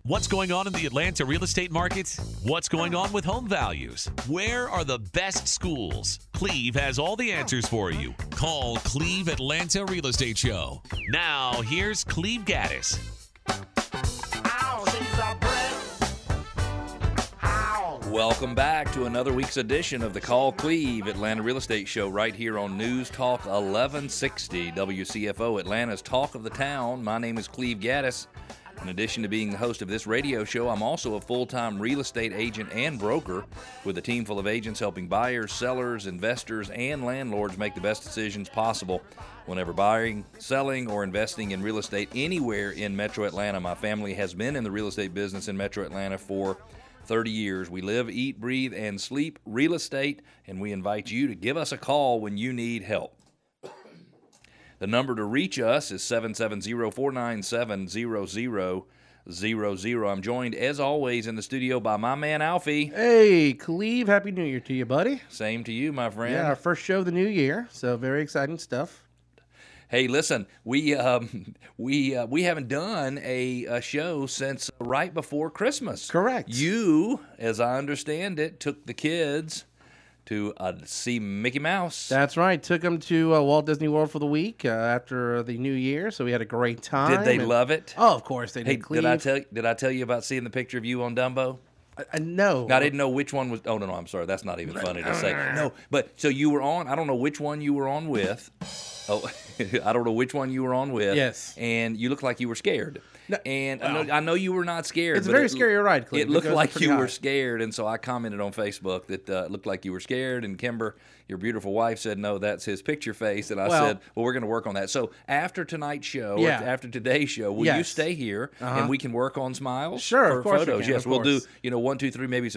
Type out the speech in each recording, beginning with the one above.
What's going on in the Atlanta real estate market? What's going on with home values? Where are the best schools? Cleve has all the answers for you. Call Cleve Atlanta Real Estate Show. Now, here's Cleve Gaddis. Welcome back to another week's edition of the Call Cleve Atlanta Real Estate Show right here on News Talk 1160 WCFO, Atlanta's Talk of the Town. My name is Cleve Gaddis. In addition to being the host of this radio show, I'm also a full-time real estate agent and broker with a team full of agents helping buyers, sellers, investors, and landlords make the best decisions possible whenever buying, selling, or investing in real estate anywhere in Metro Atlanta. My family has been in the real estate business in Metro Atlanta for 30 years. We live, eat, breathe, and sleep real estate, and we invite you to give us a call when you need help. The number to reach us is 770-497-0000. I'm joined, as always, in the studio by my man, Alfie. Hey, Cleve, Happy New Year to you, buddy. Same to you, my friend. Yeah, our first show of the new year, so very exciting stuff. Hey, listen, we haven't done a show since right before Christmas. Correct. You, as I understand it, took the kids to see Mickey Mouse. That's right. Took them to Walt Disney World for the week after the new year, so we had a great time. Did they love it? Oh, of course they did. Hey, did I tell you about seeing the picture of you on Dumbo? No. I didn't know which one was. Oh, no, I'm sorry. That's not even funny to say. No, but so you were on. I don't know which one you were on with. Oh, I don't know which one you were on with. Yes. And you looked like you were scared. No, and I know you were not scared. It's a very scary ride, Cleve. It looked like you were scared, and so I commented on Facebook that it looked like you were scared, and Kimber, your beautiful wife, said, no, that's his picture face, and I said, well, we're going to work on that. So after tonight's show, or after today's show, will you stay here, and we can work on smiles? Sure, for of course photos? we can, Yes, we'll do 1, 2, 3, maybe some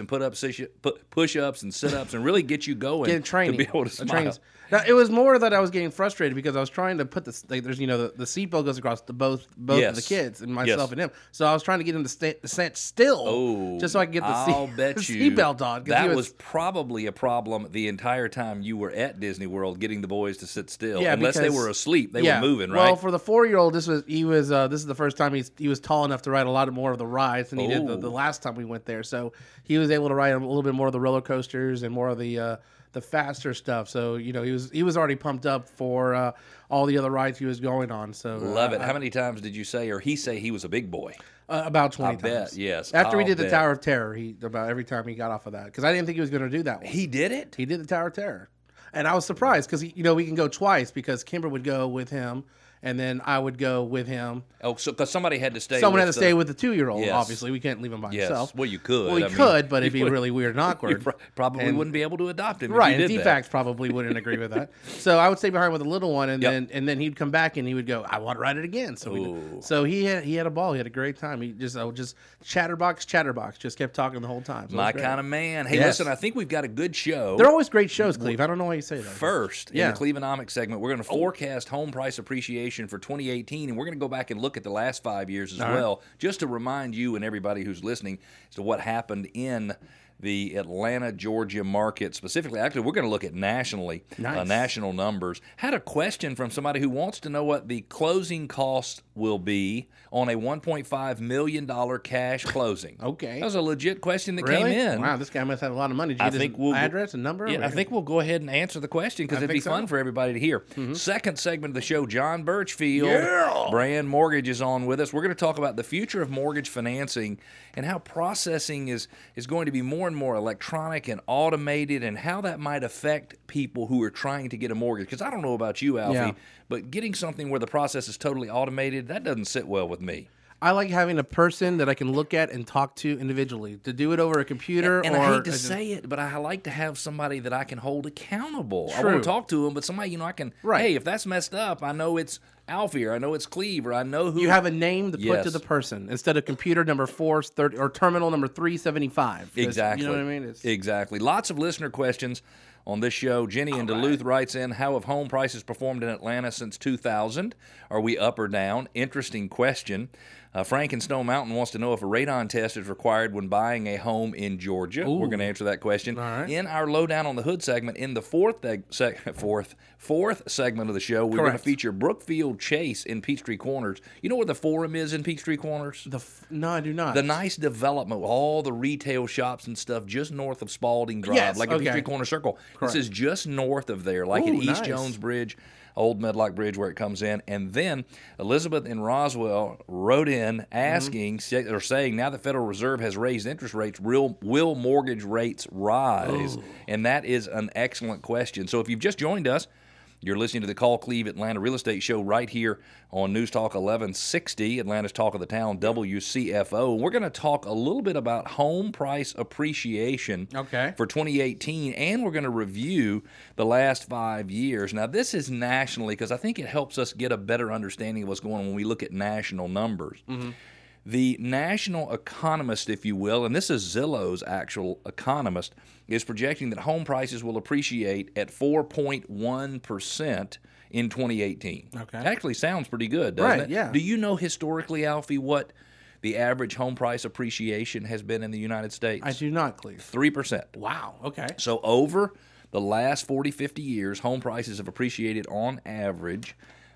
push-ups and sit-ups, and really get you going. Get training. To be able to smile. Now, it was more that I was getting frustrated because I was trying to put the seatbelt goes across to both of the kids and myself and him. So I was trying to get him to stand still, just so I could get the seatbelt on. That was probably a problem the entire time you were at Disney World, getting the boys to sit still. Yeah, unless they were asleep, they were moving, right? Well, for the 4-year-old, this is the first time he was tall enough to ride a lot more of the rides than he did the last time we went there. So he was able to ride a little bit more of the roller coasters and more of the faster stuff. So he was already pumped up for all the other rides he was going on. So love it. How many times did you say, or he say, he was a big boy? About 20 times. I bet, yes. After we did the Tower of Terror, about every time he got off of that, because I didn't think he was going to do that one. He did it? He did the Tower of Terror. And I was surprised because, we can go twice because Kimber would go with him and then I would go with him. Oh, so because somebody had to stay. Someone had to stay with the 2-year-old. Obviously, we can't leave him by himself. Well, you could. Well, could, but it'd be really weird and awkward. You probably wouldn't be able to adopt him. Right, and DFACS probably wouldn't agree with that. So I would stay behind with the little one, and then he'd come back and he would go, "I want to ride it again." So he had a ball. He had a great time. He just chatterbox, just kept talking the whole time. So my kind of man. Hey, listen, I think we've got a good show. They're always great shows, Cleve. I don't know why you say that. First, in the Clevenomics segment, we're going to forecast home price appreciation for 2018. And we're going to go back and look at the last 5 years as well, just to remind you and everybody who's listening as to what happened in the Atlanta, Georgia market specifically. Actually, we're going to look at nationally, national numbers. Had a question from somebody who wants to know what the closing cost will be on a $1.5 million cash closing. Okay. That was a legit question that came in. Wow, this guy must have a lot of money. Did you get his address and number? Yeah, I think we'll go ahead and answer the question because it'd be fun for everybody to hear. Mm-hmm. Second segment of the show, John Birchfield, Brand Mortgage, is on with us. We're going to talk about the future of mortgage financing and how processing is going to be more and more electronic and automated, and how that might affect people who are trying to get a mortgage. Because I don't know about you, Alfie, but getting something where the process is totally automated, that doesn't sit well with me. I like having a person that I can look at and talk to individually. To do it over a computer, and I hate to say it, but I like to have somebody that I can hold accountable. True. I want to talk to them, but somebody I can. Right. Hey, if that's messed up, I know it's Alfie, or I know it's Cleve, or I know who. You have a name to put to the person instead of computer number 430 or terminal number 375. Exactly. You know what I mean? Exactly. Lots of listener questions on this show. Jenny in Duluth writes in, how have home prices performed in Atlanta since 2000? Are we up or down? Interesting question. Frank in Snow Mountain wants to know if a radon test is required when buying a home in Georgia. Ooh. We're going to answer that question. In our Lowdown on the Hood segment, in the fourth segment of the show, we're going to feature Brookfield Chase in Peachtree Corners. You know where the Forum is in Peachtree Corners? No, I do not. The nice development with all the retail shops and stuff just north of Spalding Drive, Yes, like a Peachtree Corner Circle. Correct. This is just north of there, like at Ooh, East nice. Jones Bridge, Old Medlock Bridge where it comes in. And then Elizabeth in Roswell wrote in asking or saying now the Federal Reserve has raised interest rates, will mortgage rates rise? And that is an excellent question. So if you've just joined us, you're listening to the Call Cleve Atlanta Real Estate Show right here on News Talk 1160, Atlanta's Talk of the Town, WCFO. We're going to talk a little bit about home price appreciation for 2018, and we're going to review the last 5 years. Now, this is nationally because I think it helps us get a better understanding of what's going on when we look at national numbers. The national economist, if you will, and this is Zillow's actual economist, is projecting that home prices will appreciate at 4.1% in 2018. Okay. Actually sounds pretty good, doesn't it? Yeah. Do you know historically, Alfie, what the average home price appreciation has been in the United States? I do not, Cleve. 3%. Wow. Okay. So over the last 40, 50 years, home prices have appreciated on average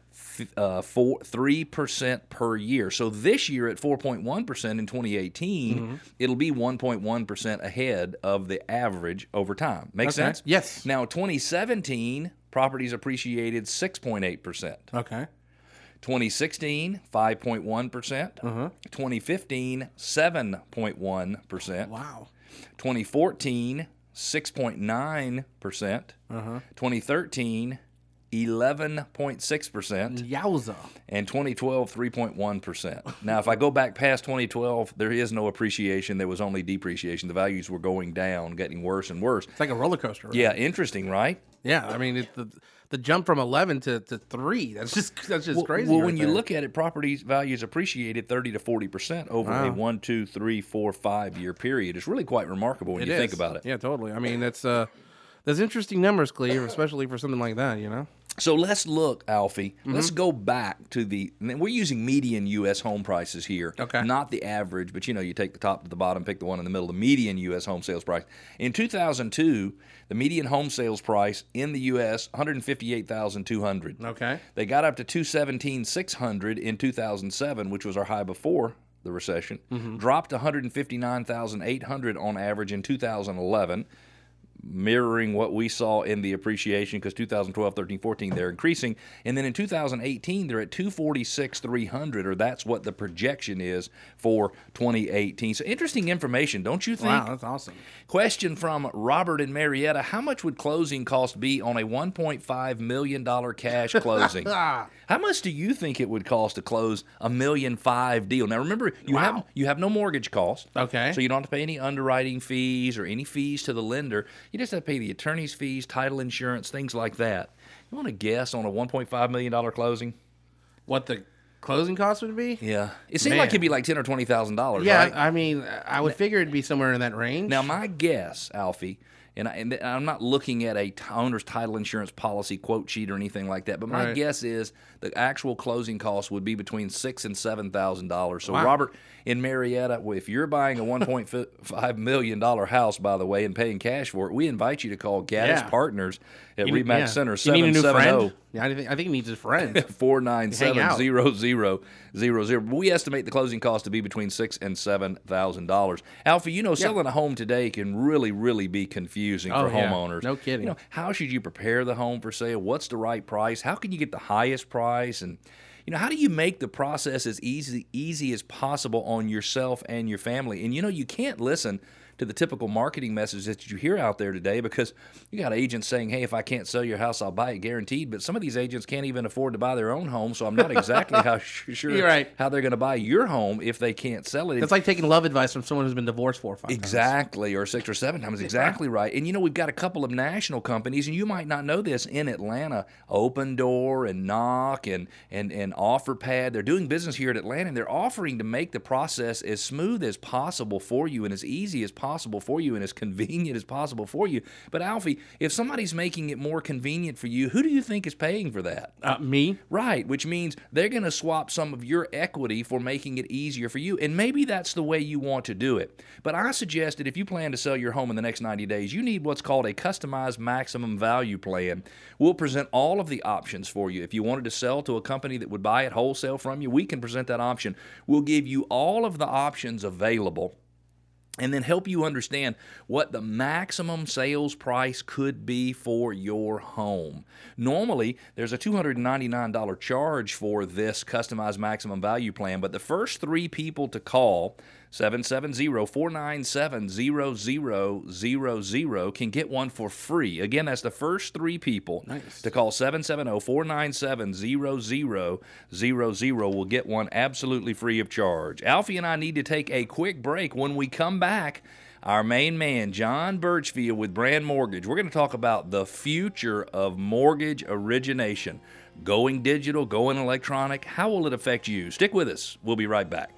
3% per year. So this year at 4.1% in 2018, it'll be 1.1% ahead of the average over time. Make sense? Yes. Now, 2017, properties appreciated 6.8%. Okay. 2016, 5.1%. 2015, 7.1%. Wow. 2014, 6.9%. 2013, 11.6%. Yowza. And 2012, 3.1%. Now, if I go back past 2012, there is no appreciation. There was only depreciation. The values were going down, getting worse and worse. It's like a roller coaster. Right? Yeah, interesting, right? Yeah. I mean, the jump from 11 to 3. That's just crazy. Well, right when you there. look at it, property values appreciated 30 to 40% over a 1, 2, 3, 4, 5 year period. It's really quite remarkable when you think about it. Yeah, totally. I mean, that's interesting numbers, Cleve, especially for something like that. You know. So let's look, Alfie. Let's go back to we're using median U.S. home prices here, not the average, but you take the top to the bottom, pick the one in the middle, the median U.S. home sales price. In 2002, the median home sales price in the U.S., $158,200. Okay. They got up to $217,600 in 2007, which was our high before the recession, dropped to $159,800 on average in 2011, mirroring what we saw in the appreciation because 2012, 13, 14, they're increasing. And then in 2018, they're at $246,300, or that's what the projection is for 2018. So interesting information, don't you think? Wow, that's awesome. Question from Robert in Marietta. How much would closing cost be on a $1.5 million cash closing? How much do you think it would cost to close a $1.5 million deal? Now, remember, you have no mortgage cost. Okay. So you don't have to pay any underwriting fees or any fees to the lender. You just have to pay the attorney's fees, title insurance, things like that. You want to guess on a $1.5 million closing? What the closing cost would be? Yeah. It seemed like it'd be like $10,000 or $20,000, Yeah, right? I mean, I would figure it'd be somewhere in that range. Now, my guess, Alfie, and I'm not looking at a owner's title insurance policy quote sheet or anything like that, but my guess is the actual closing cost would be between $6,000 and $7,000. So, Robert, in Marietta, if you're buying a $1.5 million house, by the way, and paying cash for it, we invite you to call Gaddis Partners at Remax Center, 770. Yeah, I think he needs a friend. 497-0000. We estimate the closing cost to be between $6,000 and $7,000. Alfie, selling a home today can really, really be confusing for homeowners. No kidding. How should you prepare the home for sale? What's the right price? How can you get the highest price? And how do you make the process as easy as possible on yourself and your family? And you can't listen to the typical marketing message that you hear out there today because you got agents saying, hey, if I can't sell your house, I'll buy it guaranteed. But some of these agents can't even afford to buy their own home, so I'm not exactly sure how they're going to buy your home if they can't sell it. That's like taking love advice from someone who's been divorced 4 or 5 times. Exactly, or 6 or 7 times. Exactly right. And we've got a couple of national companies, and you might not know this, in Atlanta, Open Door and Knock and OfferPad. They're doing business here at Atlanta, and they're offering to make the process as smooth as possible for you and as easy as possible possible for you and as convenient as possible for you. But Alfie, if somebody's making it more convenient for you, who do you think is paying for that? Me. Right, which means they're going to swap some of your equity for making it easier for you. And maybe that's the way you want to do it. But I suggest that if you plan to sell your home in the next 90 days, you need what's called a customized maximum value plan. We'll present all of the options for you. If you wanted to sell to a company that would buy it wholesale from you, we can present that option. We'll give you all of the options available and then help you understand what the maximum sales price could be for your home. Normally, there's a $299 charge for this customized maximum value plan, but the first 3 people to call 770-497-0000 can get one for free. Again, that's the first 3 people to call 770-497-0000 will get one absolutely free of charge. Alfie and I need to take a quick break. When we come back, our main man, John Birchfield with Brand Mortgage, we're going to talk about the future of mortgage origination. Going digital, going electronic, how will it affect you? Stick with us. We'll be right back.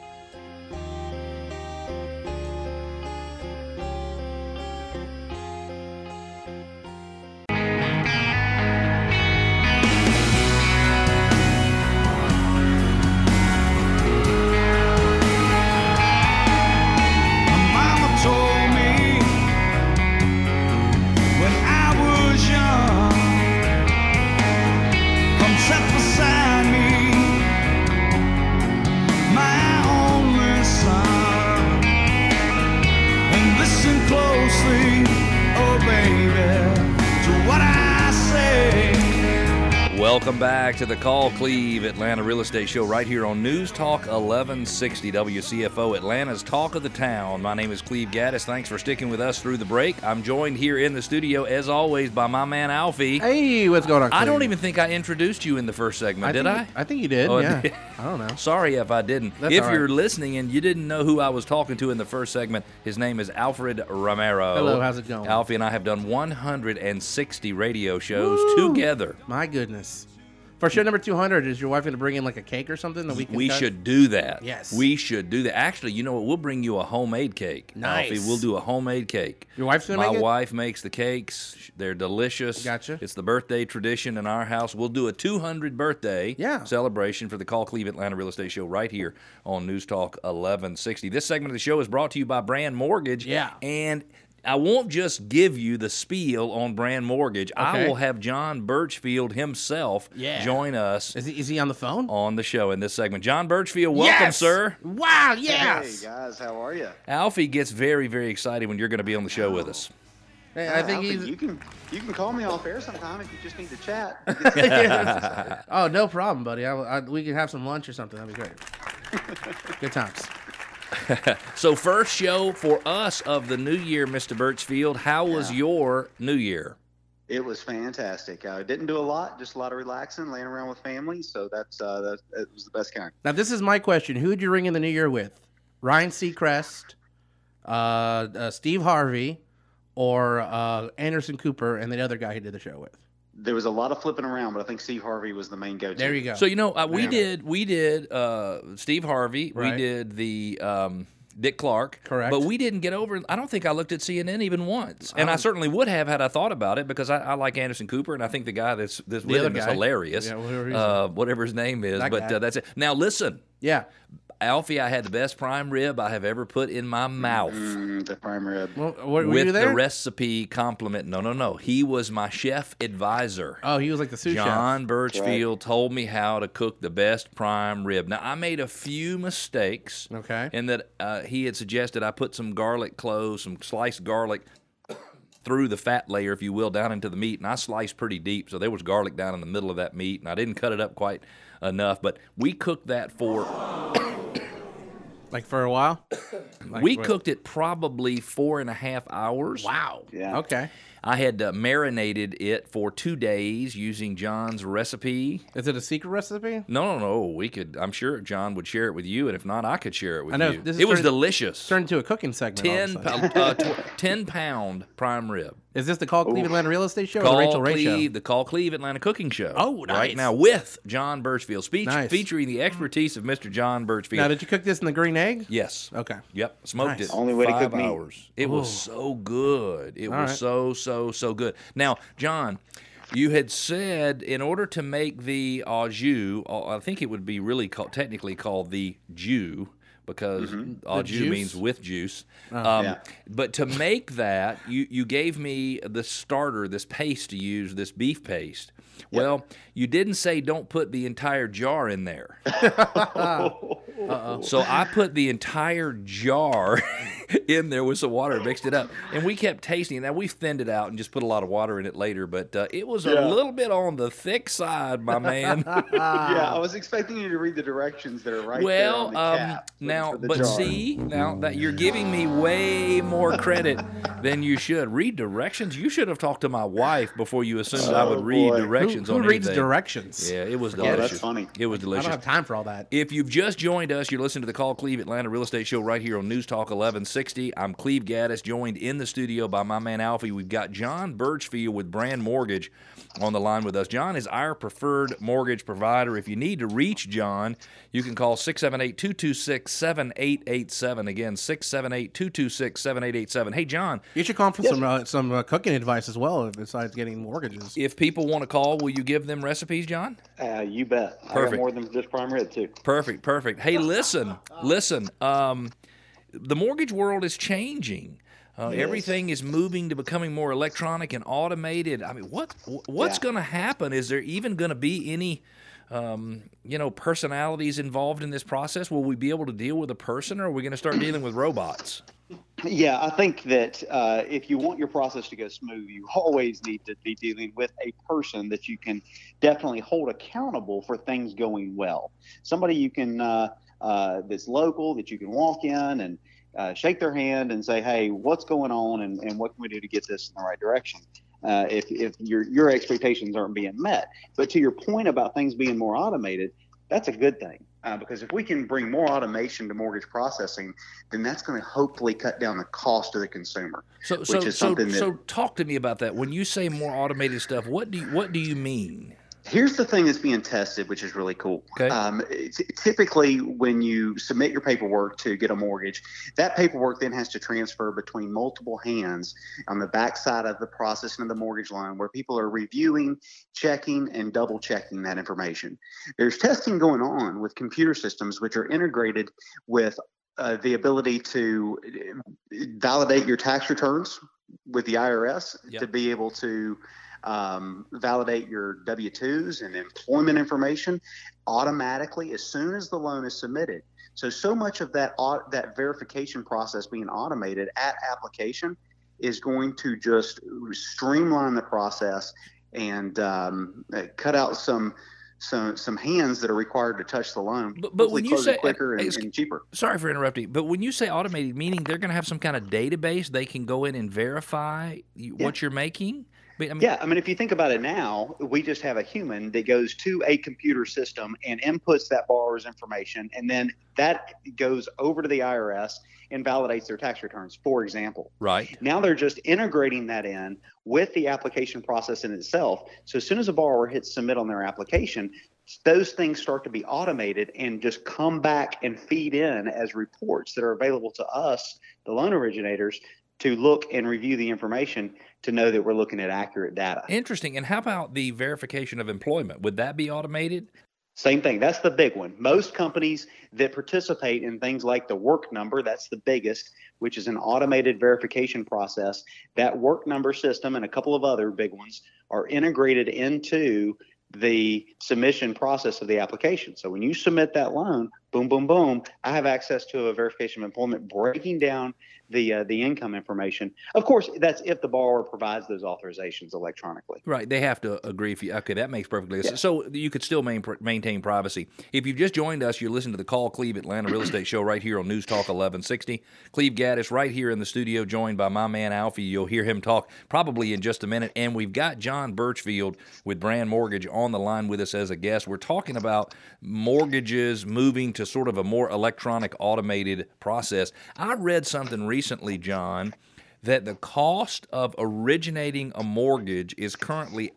Welcome back to the Call Cleve Atlanta Real Estate Show right here on News Talk 1160 WCFO, Atlanta's Talk of the Town. My name is Cleve Gaddis. Thanks for sticking with us through the break. I'm joined here in the studio, as always, by my man Alfie. Hey, what's going on, Cleve? I don't even think I introduced you in the first segment, did I? I think you did, yeah. I don't know. Sorry if I didn't. That's if all you're right. listening and you didn't know who I was talking to in the first segment, his name is Alfred Romero. Hello, how's it going? Alfie and I have done 160 radio shows Woo! together. My goodness. For show number 200, is your wife going to bring in like a cake or something that we can cut? should do that. Yes. We should do that. Actually, you know what? We'll bring you a homemade cake. Nice. Alfie, we'll do a homemade cake. Your wife's going to make it? My wife makes the cakes. They're delicious. Gotcha. It's the birthday tradition in our house. We'll do a 200 birthday celebration for the Call Cleve Atlanta Real Estate Show right here on News Talk 1160. This segment of the show is brought to you by Brand Mortgage. Yeah. And I won't just give you the spiel on Brand Mortgage. Okay. I will have John Birchfield himself join us. Is he on the phone? On the show in this segment. John Birchfield, welcome, sir. Wow, yes. Hey, guys, how are you? Alfie gets very, very excited when you're going to be on the show with us. Hey, I think Alfie, he's... you can call me off air sometime if you just need to chat. Oh, no problem, buddy. We can have some lunch or something. That'd be great. Good times. So first show for us of the new year, Mr. Birchfield. How was your new year? It was fantastic. I didn't do a lot, just a lot of relaxing, laying around with family. So that was the best kind. Now, this is my question. Who did you ring in the new year with? Ryan Seacrest, Steve Harvey, or Anderson Cooper, and the other guy he did the show with? There was a lot of flipping around, but I think Steve Harvey was the main go-to. There you go. So, you know, we did Steve Harvey. Right. We did the Dick Clark. Correct. But we didn't get over, I don't think I looked at CNN even once. And I certainly would have had I thought about it, because I like Anderson Cooper, and I think the guy that's with him is hilarious. Yeah, whatever his name is. That but guy. that's it. Now, listen. Yeah. Alfie, I had the best prime rib I have ever put in my mouth. The prime rib. Well, were with you there? the recipe compliment. No. He was my chef advisor. Oh, he was like the sous chef. John Birchfield told me how to cook the best prime rib. Now, I made a few mistakes. Okay. In that he had suggested I put some garlic cloves, some sliced garlic through the fat layer, if you will, down into the meat. And I sliced pretty deep, so there was garlic down in the middle of that meat. And I didn't cut it up quite enough. But we cooked that for... Like for a while? We cooked it probably 4.5 hours. Wow. Yeah. Okay. I had marinated it for 2 days using John's recipe. Is it a secret recipe? No. We could. I'm sure John would share it with you, and if not, I could share it with I know, you. this is It was turned- delicious. Turned into a cooking segment. all of a sudden. 10-pound prime rib. Is this the Call Cleve Atlanta Real Estate Show or the Call Rachel Ray Show? Cleve, the Call Cleve Atlanta Cooking Show. Oh, nice. Right now with John Birchfield, Nice. featuring the expertise of Mr. John Birchfield. Now, did you cook this in the green egg? Yes. Okay. Yep. Smoked Nice. it. Only way to 5 cook meat. hours. It was so good. It All was right. so good. Now, John, you had said in order to make the au jus, I think it would be really technically called the jus, because au jus juice? means with juice. Yeah. But to make that, you gave me the starter, this paste to use, this beef paste. Well, you didn't say don't put the entire jar in there. So I put the entire jar in there with some water, mixed it up, and we kept tasting it. Now, we thinned it out and just put a lot of water in it later, but it was a little bit on the thick side, my man. Yeah, I was expecting you to read the directions that are right there on the cap. now, for the but jar. see, now that you're giving me way more credit than you should. Read directions? You should have talked to my wife before you assumed I would read boy. directions Who on reads anything. directions? Yeah, it was Oh, delicious. that's funny. It was I delicious. don't have time for all that. If you've just joined us, you're listening to the Call Cleve Atlanta Real Estate Show right here on News Talk 1160. I'm Cleve Gaddis, joined in the studio by my man Alfie. We've got John Birchfield with Brand Mortgage on the line with us. John is our preferred mortgage provider. If you need to reach John, you can call 678-226-7887. Again, 678-226-7887. Hey, John, You should call for some cooking advice as well, besides getting mortgages. if people want to call, will you give them recipes, John? You bet. I Perfect. got more than just prime rib, too. Perfect. Hey, listen. The mortgage world is changing. Everything is moving to becoming more electronic and automated. I mean, what's going to happen? Is there even going to be any, personalities involved in this process? Will we be able to deal with a person, or are we going to start dealing with robots? Yeah, I think that if you want your process to go smooth, you always need to be dealing with a person that you can definitely hold accountable for things going well. Somebody you can that's local, that you can walk in and shake their hand and say, hey, what's going on, and what can we do to get this in the right direction? If your expectations aren't being met. But to your point about things being more automated, that's a good thing. Because if we can bring more automation to mortgage processing, then that's going to hopefully cut down the cost to the consumer. So talk to me about that. When you say more automated stuff, what do you mean? Here's the thing that's being tested, which is really cool. Okay. Typically, when you submit your paperwork to get a mortgage, that paperwork then has to transfer between multiple hands on the backside of the processing of the mortgage loan, where people are reviewing, checking, and double checking that information. There's testing going on with computer systems which are integrated with the ability to validate your tax returns with the IRS, Yep. to be able to validate your W-2s and employment information automatically as soon as the loan is submitted. So much of that verification process being automated at application is going to just streamline the process and cut out some hands that are required to touch the loan. But when you close it say quicker and cheaper. Sorry for interrupting, but when you say automated, meaning they're going to have some kind of database they can go in and verify what you're making? I mean, if you think about it now, we just have a human that goes to a computer system and inputs that borrower's information, and then that goes over to the IRS and validates their tax returns, for example. Right. Now they're just integrating that in with the application process in itself. So as soon as a borrower hits submit on their application, those things start to be automated and just come back and feed in as reports that are available to us, the loan originators, to look and review the information to know that we're looking at accurate data. Interesting. And how about the verification of employment? Would that be automated? Same thing. That's the big one. Most companies that participate in things like the work number, that's the biggest, which is an automated verification process. That work number system and a couple of other big ones are integrated into the submission process of the application. So when you submit that loan, boom, boom, boom, I have access to a verification of employment, breaking down the income information. Of course, that's if the borrower provides those authorizations electronically. Right. They have to agree. Okay, that makes perfectly sense. So you could still maintain privacy. If you've just joined us, you're listening to the Call Cleve Atlanta Real Estate Show right here on News Talk 1160. Cleve Gaddis right here in the studio, joined by my man Alfie. You'll hear him talk probably in just a minute. And we've got John Birchfield with Brand Mortgage on the line with us as a guest. We're talking about mortgages moving to sort of a more electronic, automated process. I read something recently, John, that the cost of originating a mortgage is currently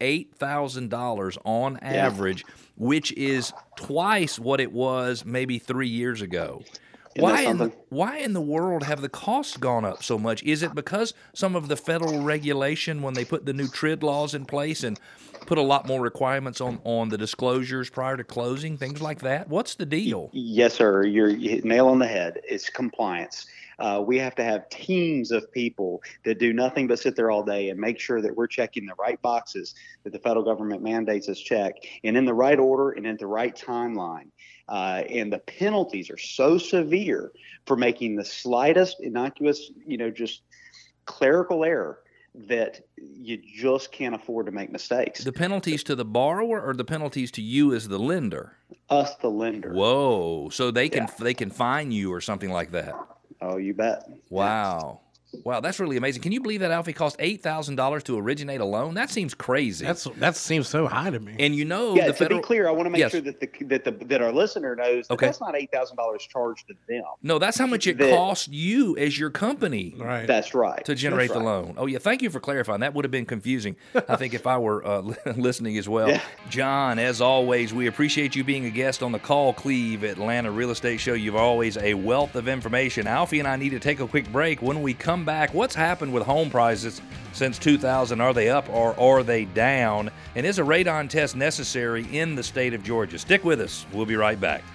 $8,000 on average, which is twice what it was maybe 3 years ago. Why in the world have the costs gone up so much? Is it because some of the federal regulation when they put the new TRID laws in place and put a lot more requirements on the disclosures prior to closing, things like that? What's the deal? Yes, sir. You're nail on the head. It's compliance. We have to have teams of people that do nothing but sit there all day and make sure that we're checking the right boxes that the federal government mandates us check, and in the right order and at the right timeline. And the penalties are so severe for making the slightest innocuous, just clerical error that you just can't afford to make mistakes. The penalties to the borrower or the penalties to you as the lender? Us, the lender. Whoa. So they can fine you or something like that? Oh, you bet. Wow. Wow, that's really amazing. Can you believe that, Alfie, cost $8,000 to originate a loan? That seems crazy. That seems so high to me. And to be clear, I want to make sure that our listener knows that that's not $8,000 charged to them. No, that's how much it costs you as your company. Right. That's right. To generate the loan. Oh, yeah. Thank you for clarifying. That would have been confusing, I think, if I were listening as well. Yeah. John, as always, we appreciate you being a guest on the Call Cleve Atlanta Real Estate Show. You've always a wealth of information. Alfie and I need to take a quick break. When we come back, what's happened with home prices since 2000? Are they up or are they down? And is a radon test necessary in the state of Georgia? Stick with us. We'll be right back.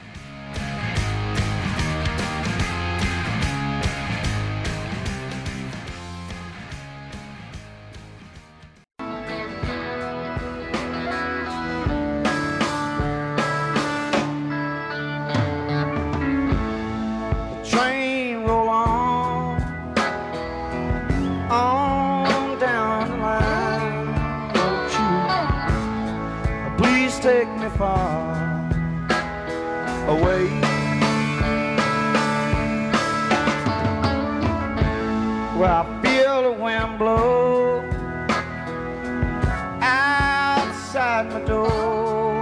Take me far away, where I feel the wind blow outside my door.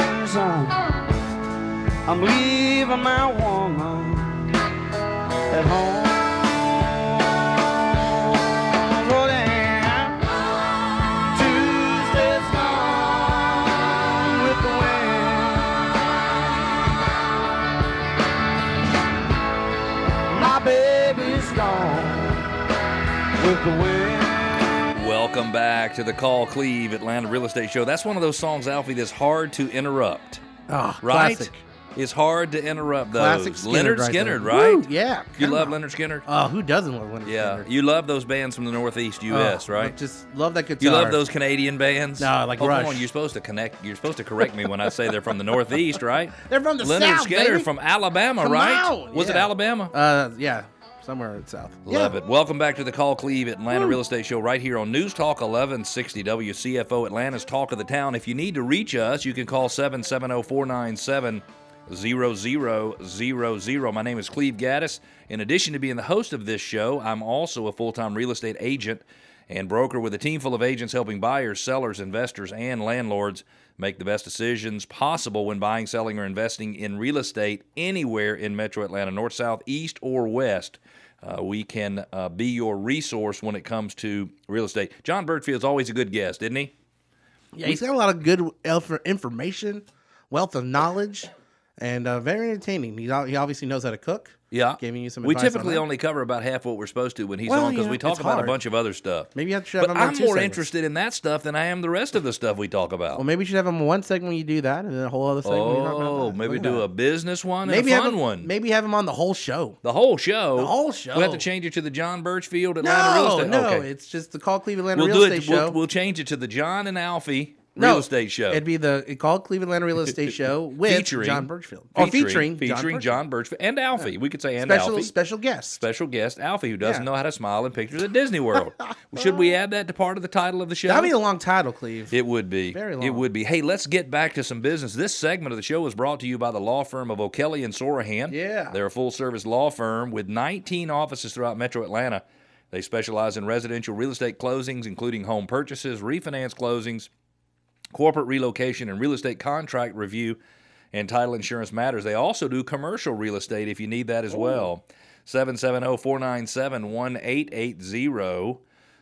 I'm leaving my woman at home. Welcome back to the Call Cleve Atlanta Real Estate Show. That's one of those songs, Alfie, that's hard to interrupt. Oh, right? Classic. It's hard to interrupt those. Classic Skynyrd Lynyrd Skynyrd, right? right? Woo, yeah. You love Lynyrd Skynyrd? Oh, who doesn't love Lynyrd Skynyrd? You love those bands from the Northeast U.S., right? Just love that guitar. You love those Canadian bands? No, like Rush. Rush. You're supposed to correct me when I say they're from the Northeast, right? They're from the Lynyrd South, Skynyrd baby. from Alabama, right? Was it Alabama? Yeah. Somewhere in the South. Love it. Welcome back to the Call Cleve Atlanta Real Estate Show right here on News Talk 1160 WCFO, Atlanta's Talk of the Town. If you need to reach us, you can call 770-497-0000. My name is Cleve Gaddis. In addition to being the host of this show, I'm also a full-time real estate agent and broker with a team full of agents helping buyers, sellers, investors, and landlords make the best decisions possible when buying, selling, or investing in real estate anywhere in Metro Atlanta, north, south, east, or west. We can be your resource when it comes to real estate. John Birchfield's always a good guest, isn't he? Yeah, he's got a lot of good information, wealth of knowledge, and very entertaining. He obviously knows how to cook. Yeah. Giving you some we advice typically on that. only cover about half what we're supposed to when he's on because we talk about a bunch of other stuff. Maybe you should have him on I'm two more segments. interested in that stuff than I am the rest of the stuff we talk about. Well, maybe you should have him on one segment when you do that, and then a whole other segment when you talk about that. Maybe do a business one maybe and a fun one. Maybe have him on the whole show. The whole show? The whole show. We have to change it to the John Birchfield Atlanta Real Estate. No, Okay. it's just the Call Cleve Atlanta Real Estate Show. We'll change it to the John and Alfie Real Estate Show. It'd be the called Cleve Atlanta Real Estate Show with Featuring John Birchfield. Or featuring John Birchfield and Alfie. We could say and special, Alfie. Special guest. Special guest Alfie, who doesn't know how to smile in pictures at Disney World. Should we add that to part of the title of the show? That'd be a long title, Cleve. It would be. Very long. It would be. Hey, let's get back to some business. This segment of the show is brought to you by the law firm of O'Kelly and Sorahan. Yeah. They're a full-service law firm with 19 offices throughout Metro Atlanta. They specialize in residential real estate closings, including home purchases, refinance closings, corporate relocation, and real estate contract review and title insurance matters. They also do commercial real estate if you need that as well. 770-497-1880.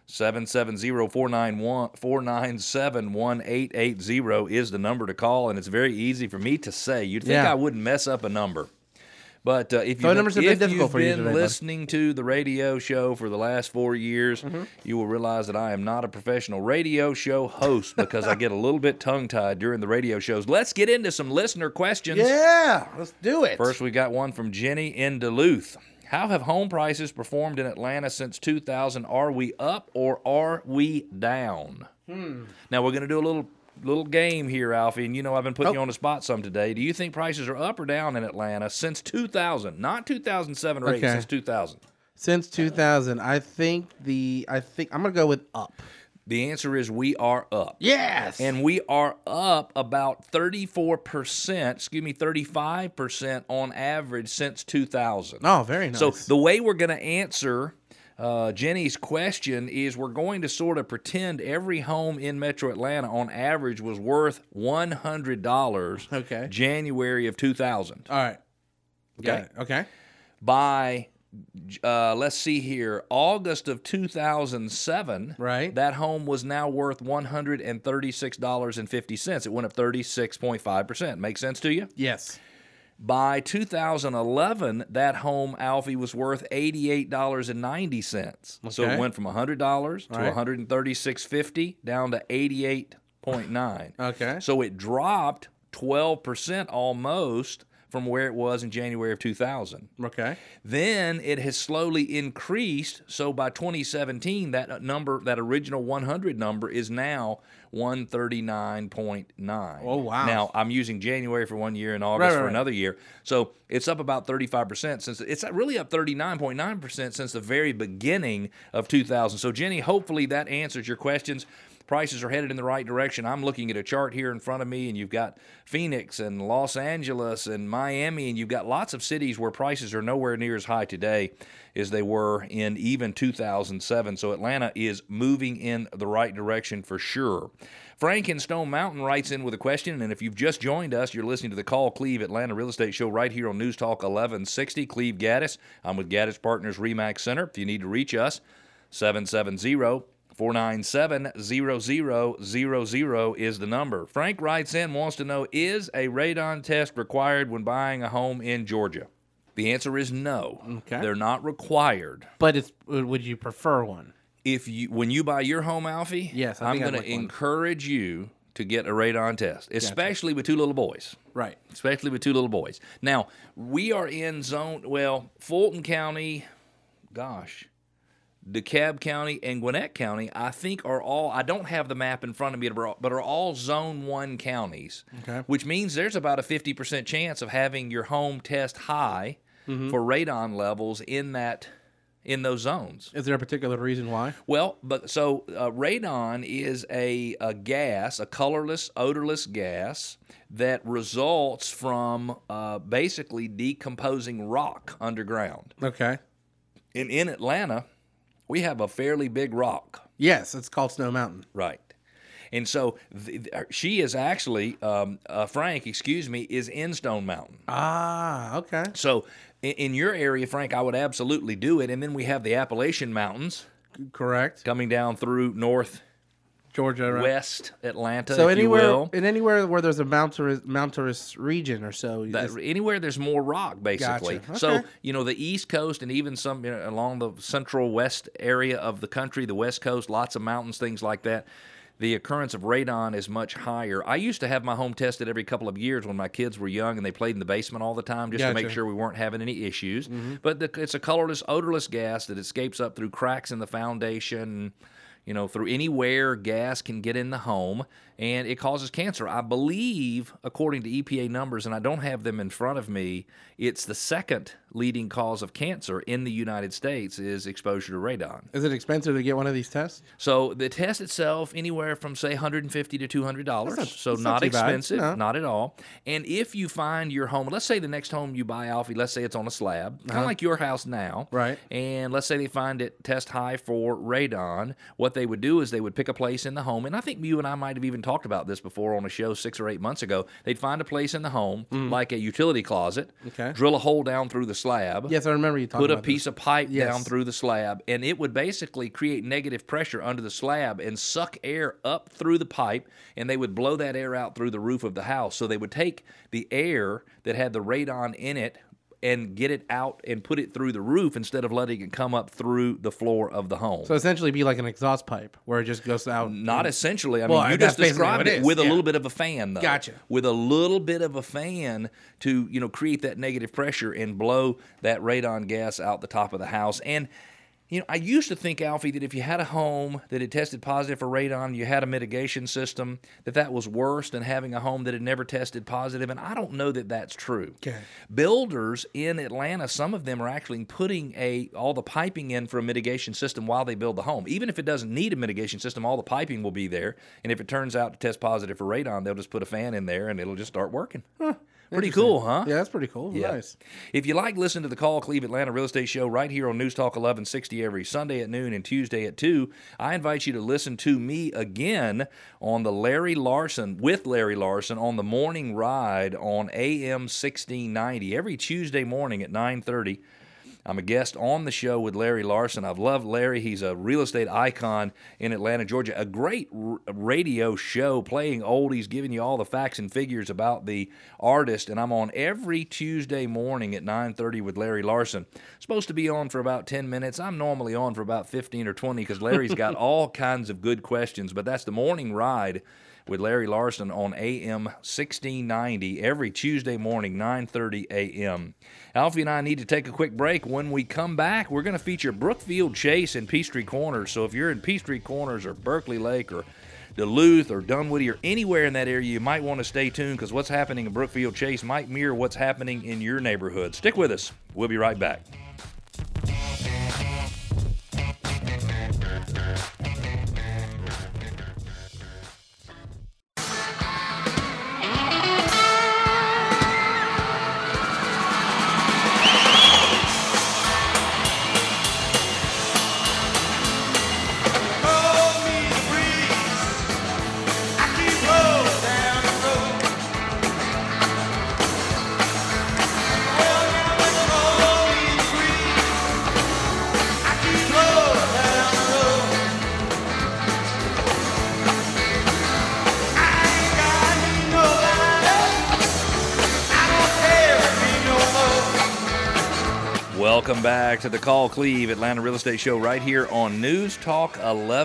770-497-1880 is the number to call, and it's very easy for me to say. You'd think I wouldn't mess up a number. But if you've been listening to the radio show for the last 4 years, you will realize that I am not a professional radio show host because I get a little bit tongue-tied during the radio shows. Let's get into some listener questions. Yeah, let's do it. First, we got one from Jenny in Duluth. How have home prices performed in Atlanta since 2000? Are we up or are we down? Now, we're going to do a little game here, Alfie, and I've been putting you on the spot some today. Do you think prices are up or down in Atlanta since 2000? Not 2007 or 8, since 2000. Since 2000, I think I'm going to go with up. The answer is we are up. Yes. And we are up about 35% on average since 2000. Oh, very nice. So the way we're going to answer Jenny's question is we're going to sort of pretend every home in Metro Atlanta on average was worth $100 Okay. January of 2000. All right. Okay. Okay. By, let's see here, August of 2007, right, that home was now worth $136.50. It went up 36.5%. Make sense to you? Yes. By 2011, that home, Alfie, was worth $88.90. Okay. So it went from $100 to $136.50 down to $88.9. Okay. So it dropped 12% almost from where it was in January of 2000. Okay. Then it has slowly increased. So by 2017, that number, that original 100 number, is now 139.9. Oh, wow. Now, I'm using January for 1 year and August for another year. So it's up about 35% since it's really up 39.9% since the very beginning of 2000. So, Jenny, hopefully that answers your questions. Prices are headed in the right direction. I'm looking at a chart here in front of me, and you've got Phoenix and Los Angeles and Miami, and you've got lots of cities where prices are nowhere near as high today as they were in even 2007. So Atlanta is moving in the right direction for sure. Frank in Stone Mountain writes in with a question, and if you've just joined us, you're listening to the Call Cleve Atlanta Real Estate Show right here on News Talk 1160. Cleve Gaddis. I'm with Gaddis Partners RE/MAX Center. If you need to reach us, 770-497-0000 is the number. Frank writes in, wants to know, is a radon test required when buying a home in Georgia? The answer is no. Okay. They're not required. But would you prefer one? When you buy your home, Alfie, yes, I'm going to encourage you to get a radon test, especially with two little boys. Right. Especially with two little boys. Now, we are in Fulton County, DeKalb County and Gwinnett County, I think are all, I don't have the map in front of me, but are all Zone 1 counties, which means there's about a 50% chance of having your home test high for radon levels in those zones. Is there a particular reason why? Well, radon is a gas, a colorless, odorless gas that results from basically decomposing rock underground. Okay. And in Atlanta, we have a fairly big rock. Yes, it's called Snow Mountain. Right. And so she is actually, Frank, is in Stone Mountain. Ah, okay. So in your area, Frank, I would absolutely do it. And then we have the Appalachian Mountains. Correct. Coming down through North Georgia, right? West Atlanta, so if anywhere, you will. anywhere where there's a mountainous region or so. Anywhere there's more rock, basically. Gotcha. Okay. So, the East Coast and even some along the central west area of the country, the West Coast, lots of mountains, things like that, the occurrence of radon is much higher. I used to have my home tested every couple of years when my kids were young and they played in the basement all the time just to make sure we weren't having any issues. But it's a colorless, odorless gas that escapes up through cracks in the foundation. through anywhere gas can get in the home, and it causes cancer. I believe, according to EPA numbers, and I don't have them in front of me, it's the second leading cause of cancer in the United States is exposure to radon. Is it expensive to get one of these tests? So the test itself, anywhere from, say, $150 to $200. So that's not not too bad. expensive, No. not at all. And if you find your home, let's say the next home you buy, Alfie, let's say it's on a slab, kind of like your house now. Right. And let's say they find it test high for radon. What they would do is they would pick a place in the home, and I think you and I might have even talked about this before on a show 6 or 8 months ago. They'd find a place in the home, like a utility closet, Okay. drill a hole down through the slab, Yes, I remember you talking put a about piece of pipe Yes. down through the slab, and it would basically create negative pressure under the slab and suck air up through the pipe, and they would blow that air out through the roof of the house. So they would take the air that had the radon in it and get it out and put it through the roof instead of letting it come up through the floor of the home. So essentially be like an exhaust pipe where it just goes out. Not essentially. I Well, mean, you that's just basically described what it it is, with a yeah. little bit of a fan, though. Gotcha. With a little bit of a fan to, create that negative pressure and blow that radon gas out the top of the house. And, I used to think, Alfie, that if you had a home that had tested positive for radon, you had a mitigation system, that was worse than having a home that had never tested positive. And I don't know that that's true. Okay. Builders in Atlanta, some of them are actually putting all the piping in for a mitigation system while they build the home. Even if it doesn't need a mitigation system, all the piping will be there. And if it turns out to test positive for radon, they'll just put a fan in there and it'll just start working. Pretty cool, huh? Yeah, that's pretty cool. Yeah. Nice. If you like listening to the Call Cleve Atlanta Real Estate Show right here on News Talk 1160 every Sunday at noon and Tuesday at 2, I invite you to listen to me again on with Larry Larson on the morning ride on AM 1690 every Tuesday morning at 9:30. I'm a guest on the show with Larry Larson. I've loved Larry. He's a real estate icon in Atlanta, Georgia. A great radio show playing oldies, giving you all the facts and figures about the artist. And I'm on every Tuesday morning at 9:30 with Larry Larson. Supposed to be on for about 10 minutes. I'm normally on for about 15 or 20 because Larry's got all kinds of good questions. But that's the morning ride with Larry Larson on AM 1690 every Tuesday morning, 9:30 a.m. Alfie and I need to take a quick break. When we come back, we're going to feature Brookfield Chase in Peachtree Corners. So if you're in Peachtree Corners or Berkeley Lake or Duluth or Dunwoody or anywhere in that area, you might want to stay tuned because what's happening in Brookfield Chase might mirror what's happening in your neighborhood. Stick with us. We'll be right back. Welcome back to the Call Cleve Atlanta Real Estate Show right here on News Talk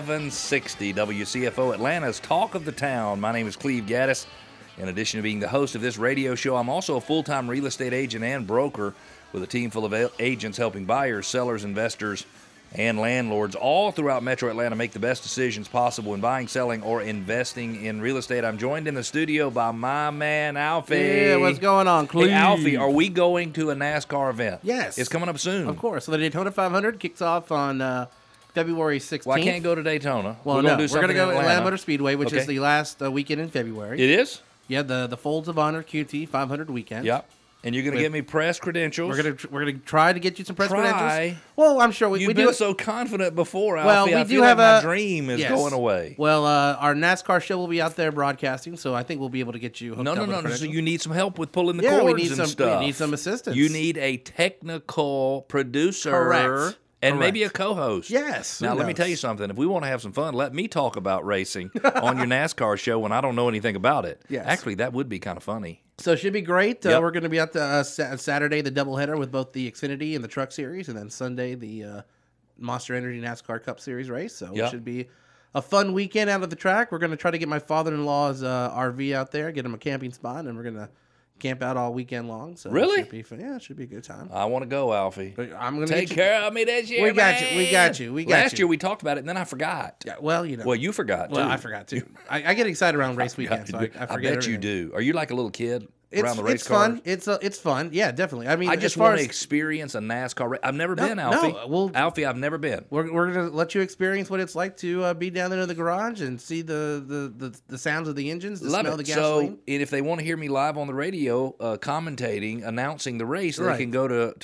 1160 WCFO, Atlanta's Talk of the Town. My name is Cleve Gaddis. In addition to being the host of this radio show, I'm also a full-time real estate agent and broker with a team full of agents helping buyers, sellers, investors, and landlords all throughout Metro Atlanta make the best decisions possible in buying, selling, or investing in real estate. I'm joined in the studio by my man, Alfie. Yeah, what's going on, Cleve? Hey, Alfie, are we going to a NASCAR event? Yes. It's coming up soon. Of course. So the Daytona 500 kicks off on February 16th. Well, I can't go to Daytona. Well, we're no, going to do we're going to go in to Atlanta Motor Speedway, which Okay. is the last weekend in February. It is? Yeah, the Folds of Honor QT 500 weekend. Yep. And you're going to With- give me press credentials. We're gonna try to get you some press Try? credentials. Well, I'm sure we You've do. been so confident before, Well, Alfie. we I do feel have like a my dream is yes. going away. Well, our NASCAR show will be out there broadcasting, so I think we'll be able to get you hooked No. up with So credentials. you need some help with pulling the Yeah, we cords need and some- stuff. we need some assistance. You need a technical producer. Correct. And maybe a Correct. co-host. Yes, Now, who let me knows? tell you something. If we want to have some fun, let me talk about racing on your NASCAR show when I don't know anything about it. Yes. Actually, that would be kind of funny. So it should be great. Yep. We're going to be out the Saturday, the doubleheader with both the Xfinity and the Truck Series, and then Sunday the Monster Energy NASCAR Cup Series race. So Yep. it should be a fun weekend out of the track. We're going to try to get my father-in-law's RV out there, get him a camping spot, and we're going to camp out all weekend long. So Really? It should be fun. Yeah, it should be a good time. I want to go, Alfie. But I'm gonna Take care of me this year, We got man. you. We got you. We got Last you. year we talked about it, and then I forgot. Yeah, well, you know. Well, you forgot, too. Well, I forgot too. I get excited around race weekend, so I forget. I bet you everything. do. Are you like a little kid around the race It's cars? fun. It's fun. Yeah, definitely. I mean, I as just far want to as experience a NASCAR race. I've never been, no, Alfie. well- Alfie, I've never been. we're gonna let you experience what it's like to be down there in the garage and see the sounds of the engines, the Love smell it. of the gasoline. So, and if they want to hear me live on the radio commentating, announcing the race, they Right. can go to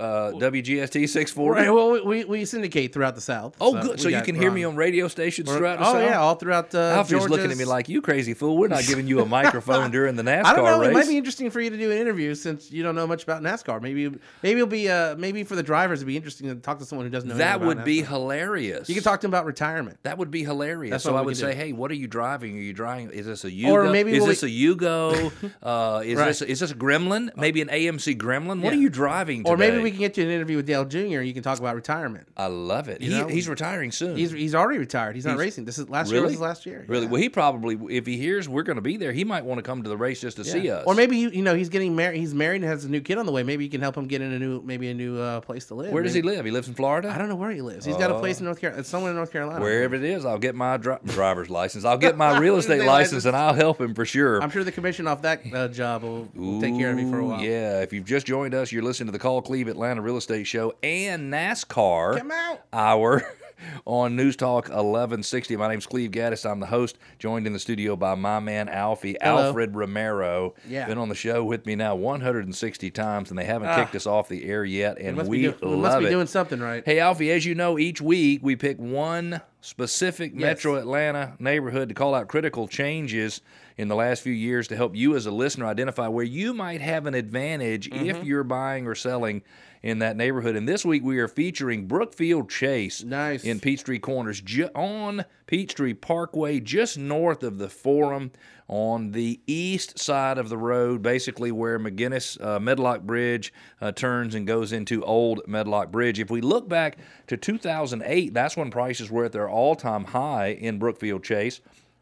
WGST 640. Right. Well, we syndicate throughout the South. Oh, good. we So you got can hear me on radio stations throughout the Oh South? yeah, all throughout Alfie's looking at me Georgia's- like, you crazy fool. We're not giving you a microphone during the NASCAR I don't know. race. It might be interesting for you to do an interview since you don't know much about NASCAR. Maybe it'll be maybe for the drivers it'd be interesting to talk to someone who doesn't know. That anything about would be NASCAR. hilarious. You can talk to them about retirement. That would be hilarious. That's So what I we would can say, do. hey, what are you driving? Are you driving? Is this a Yugo? Or maybe is we'll- this a Yugo? Is Right. this a Gremlin? Maybe an AMC Gremlin? What Yeah. are you driving today? Or maybe we can get you an interview with Dale Jr. You can talk about retirement. I love it. You know? He's retiring soon. He's already retired. He's not racing. This is last year. Really? Was his last year. Really? Yeah. Well, he probably, if he hears we're going to be there, he might want to come to the race just to see us. Or maybe he's getting married. He's married and has a new kid on the way. Maybe you can help him get in a new place to live. Where does he Maybe- live? He lives in Florida? I don't know where he lives. He's got a place in North Carolina. It's somewhere in North Carolina. Wherever it is, I'll get my driver's license. I'll get my real estate Estate license, license. and I'll help him for sure. I'm sure the commission off that job will take care of me for a Ooh, while. Yeah, if you've just joined us, you're listening to the Call Cleve Atlanta Real Estate Show and NASCAR Come out. Hour on News Talk 1160. My name's Cleve Gaddis. I'm the host, joined in the studio by my man Alfie, Hello. Alfred Romero. Yeah. Been on the show with me now 160 times, and they haven't kicked us off the air yet, and we We must love be it. doing something right. Hey, Alfie, as you know, each week we pick one specific Metro Atlanta neighborhood to call out critical changes in the last few years to help you as a listener identify where you might have an advantage if you're buying or selling in that neighborhood. And this week we are featuring Brookfield Chase Nice. in Peachtree Corners on Peachtree Parkway, just north of the Forum on the east side of the road, basically where McGinnis Medlock Bridge turns and goes into Old Medlock Bridge. If we look back to 2008, that's when prices were at their all-time high in Brookfield Chase.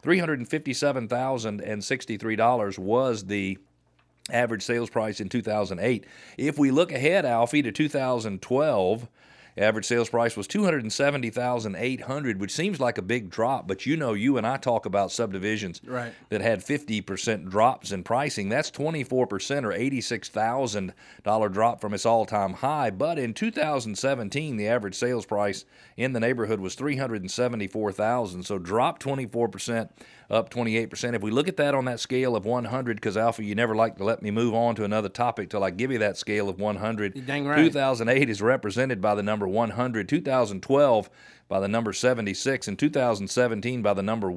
$357,063 was the average sales price in 2008. If we look ahead, Alfie, to 2012, average sales price was $270,800, which seems like a big drop, but you and I talk about subdivisions Right. that had 50% drops in pricing. That's 24% or $86,000 drop from its all-time high. But in 2017, the average sales price in the neighborhood was $374,000, so dropped 24%, up 28%. If we look at that on that scale of 100, because Alpha, you never like to let me move on to another topic till I give you that scale of 100. You're dang right. 2008 is represented by the number 100, 2012 by the number 76, and 2017 by the number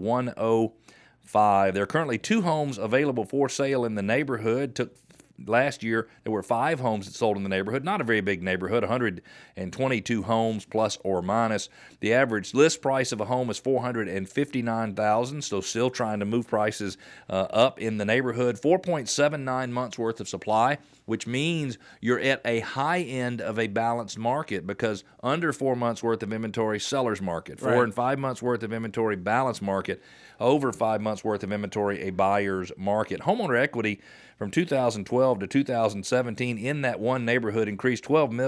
105. There are currently 2 homes available for sale in the neighborhood. Last year, there were 5 homes that sold in the neighborhood. Not a very big neighborhood, 122 homes plus or minus. The average list price of a home is $459,000, so still trying to move prices up in the neighborhood. 4.79 months worth of supply, which means you're at a high end of a balanced market, because under 4 months worth of inventory, seller's market. 4 and 5 months worth of inventory, balanced market. Over 5 months worth of inventory, a buyer's market. Homeowner equity from 2012 to 2017 in that one neighborhood increased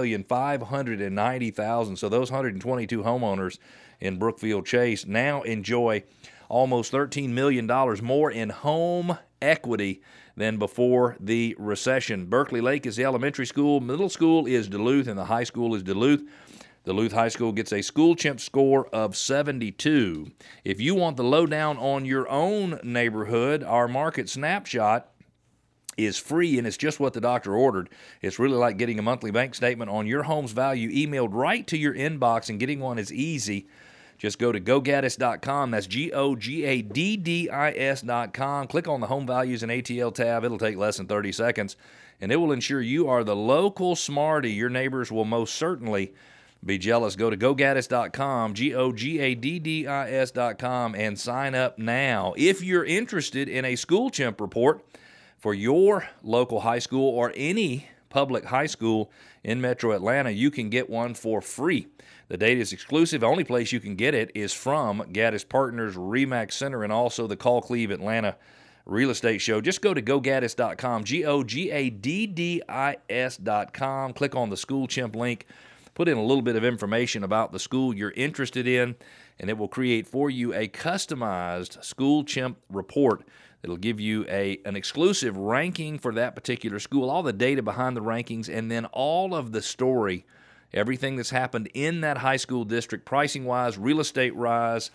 $12,590,000. So those 122 homeowners in Brookfield Chase now enjoy almost $13 million more in home equity than before the recession. Berkeley Lake is the elementary school, middle school is Duluth, and the high school is Duluth. Duluth High School gets a school chimp score of 72. If you want the lowdown on your own neighborhood, our market snapshot is free, and it's just what the doctor ordered. It's really like getting a monthly bank statement on your home's value emailed right to your inbox, and getting one is easy. Just go to gogaddis.com. That's GOGADDIS.com. Click on the Home Values and ATL tab. It'll take less than 30 seconds, and it will ensure you are the local smarty. Your neighbors will most certainly be jealous. Go to gogaddis.com, GOGADDIS.com, and sign up now. If you're interested in a school chimp report for your local high school or any public high school in Metro Atlanta, you can get one for free. The data is exclusive. The only place you can get it is from Gaddis Partners Remax Center, and also the Call Cleve Atlanta Real Estate Show. Just go to gogaddis.com, GOGADDIS.com. Click on the School Chimp link. Put in a little bit of information about the school you're interested in, and it will create for you a customized School Chimp report. It'll give you an exclusive ranking for that particular school, all the data behind the rankings, and then all of the story, everything that's happened in that high school district, pricing-wise, real estate-wise,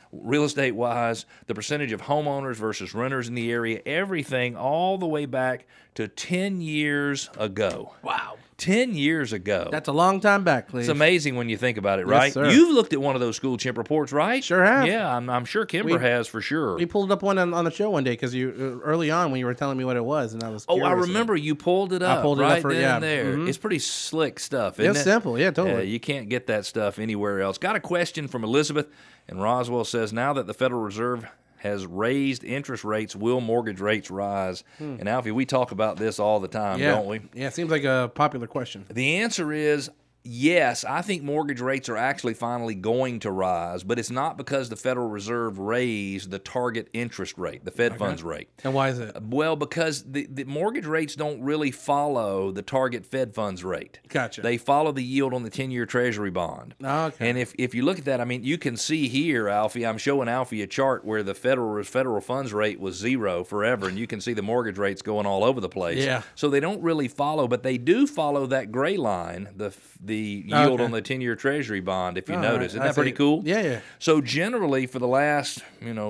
the percentage of homeowners versus renters in the area, everything all the way back to 10 years ago. Wow. 10 years ago. That's a long time back, Cleve. It's amazing when you think about it, Yes, right? sir. You've looked at one of those School Chimp reports, right? Sure have. Yeah, I'm sure Kimber has for sure. We pulled up one on the show one day because you early on when you were telling me what it was, and I was Oh, curious. I remember you pulled it up. I pulled it right up for then yeah. and there. Mhm. It's pretty slick stuff, isn't It's it? simple, yeah, totally. You can't get that stuff anywhere else. Got a question from Elizabeth, and Roswell says, now that the Federal Reserve has raised interest rates, will mortgage rates rise? And Alfie, we talk about this all the time, don't we? Yeah, it seems like a popular question. The answer is yes. I think mortgage rates are actually finally going to rise, but it's not because the Federal Reserve raised the target interest rate, the Fed funds rate. And why is it? Well, because the mortgage rates don't really follow the target Fed funds rate. Gotcha. They follow the yield on the 10-year Treasury bond. Okay. And if you look at that, I mean, you can see here, Alfie, I'm showing Alfie a chart where the federal funds rate was zero forever, and you can see the mortgage rates going all over the place. Yeah. So they don't really follow, but they do follow that gray line, the yield on the 10-year Treasury bond, if you notice. Isn't that pretty cool? Yeah, yeah. So generally, for the last,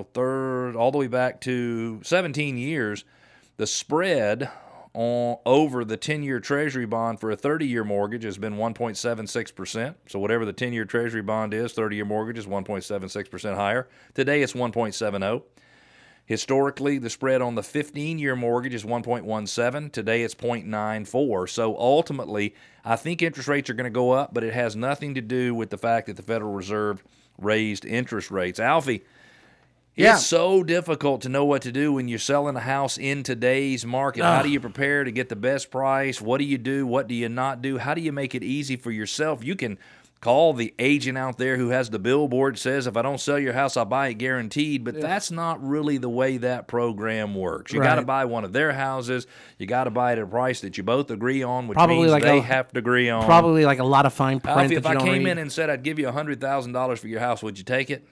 all the way back to 17 years, the spread over the 10-year Treasury bond for a 30-year mortgage has been 1.76%. So whatever the 10-year Treasury bond is, 30-year mortgage is 1.76% higher. Today, it's 1.70. Historically, the spread on the 15-year mortgage is 1.17. Today, it's 0.94. So ultimately, I think interest rates are going to go up, but it has nothing to do with the fact that the Federal Reserve raised interest rates. Alfie, it's so difficult to know what to do when you're selling a house in today's market. How do you prepare to get the best price? What do you do? What do you not do? How do you make it easy for yourself? You can call the agent out there who has the billboard, says, if I don't sell your house, I'll buy it guaranteed. But that's not really the way that program works. You got to buy one of their houses. You got to buy it at a price that you both agree on, which means they have to agree on. Probably like a lot of fine print. Alfie, if I came in and said I'd give you $100,000 for your house, would you take it?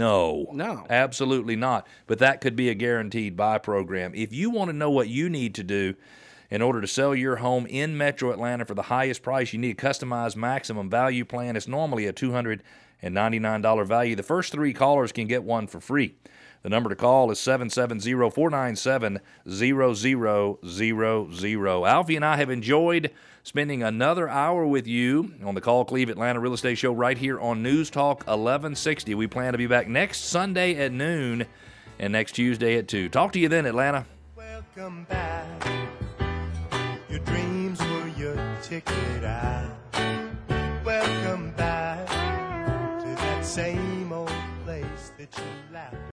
No, absolutely not. But that could be a guaranteed buy program. If you want to know what you need to do in order to sell your home in Metro Atlanta for the highest price, you need a customized maximum value plan. It's normally a $299 value. The first 3 callers can get one for free. The number to call is 770-497-0000. Alfie and I have enjoyed spending another hour with you on the Call Cleve Atlanta Real Estate Show right here on News Talk 1160. We plan to be back next Sunday at noon and next Tuesday at 2. Talk to you then, Atlanta. Welcome back. Your dreams were your ticket out. Welcome back to that same old place that you laughed